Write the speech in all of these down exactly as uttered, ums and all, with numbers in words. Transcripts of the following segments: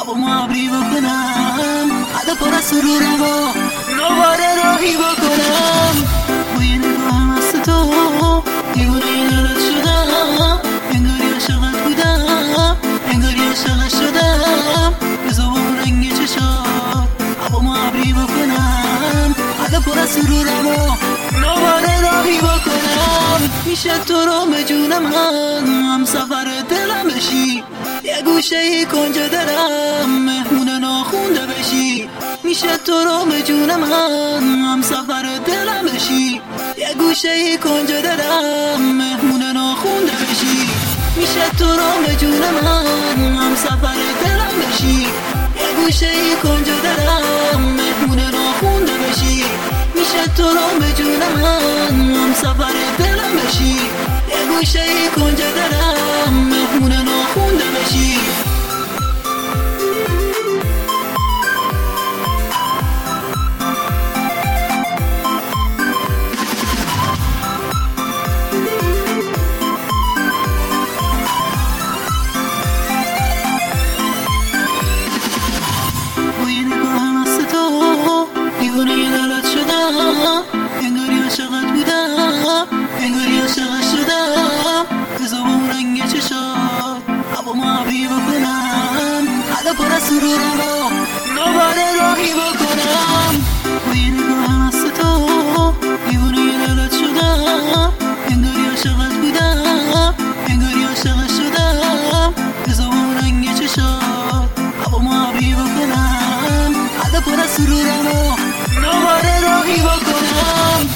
هوا ابری بکنم عدا پر از سرورم و دوباره راهی بکنم. با یه نگاهم از تو دیوونه دلت شدم، انگاری عاشقت بودم، انگاری عاشقت شدم. بزا با اون رنگ چشات هوا ابری بکنم عدا پر از سرورم و دوباره راهی بکنم. میشه تو رو به جونم هم سفر دلم بشی، یه گوشه ای کنج دلم مهمون ناخونده بشی. میشه تو رو به جونم هم سفر دلم بشی، یه گوشه ای کنج دلم مهمون ناخونده بشی. میشه تو رو به جونم هم سفر دلم بشی، یه گوشه ای کنج دلم مهمون ناخونده بشی. میشه تو رو به جونم هم سفر دلم بشی، یه گوشه ای کنج دلم مهمون ناخونده بشی. بوی نگاهم از تو دیوونه دلت شدم، انگاری عاشقت بودم، انگاری عاشقت شدم. بزا با اون رنگ چشات هوا ابری بکنم عدا پر از سرورم و دوباره راهی بکنم. با یه نگاهم از تو دیوونه دلت شدم، انگاری عاشقت بودم، انگاری عاشقت شدم. بزا با اون رنگ چشات هوا ابری بکنم عدا پر از سرورم و دوباره راهی بکنم.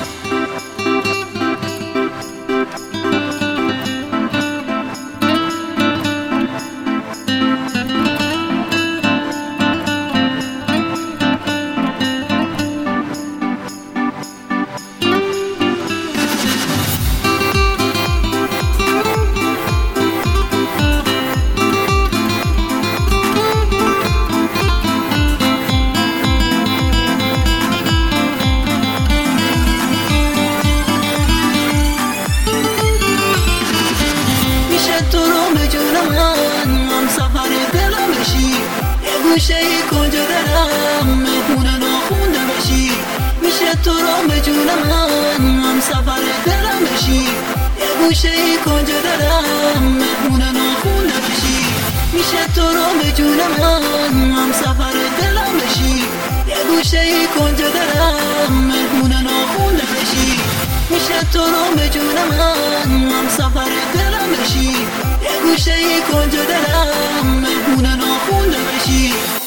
هم سفر دلم بشی، یه گوشه ای کنج دلم مهمون ناخونده بشی. میشه تو رو به جونم هم سفر دلم بشی، یه گوشه ای کنج دلم مهمون ناخونده بشی. میشه تو رو به جونم هم سفر دلم بشی، یه گوشه ای کنج دلم مهمون ناخونده بشی. میشه تو رو به جونم هم سفر دلم بشی، یه گوشه ای کنج دلم مهمون ناخونده بشی.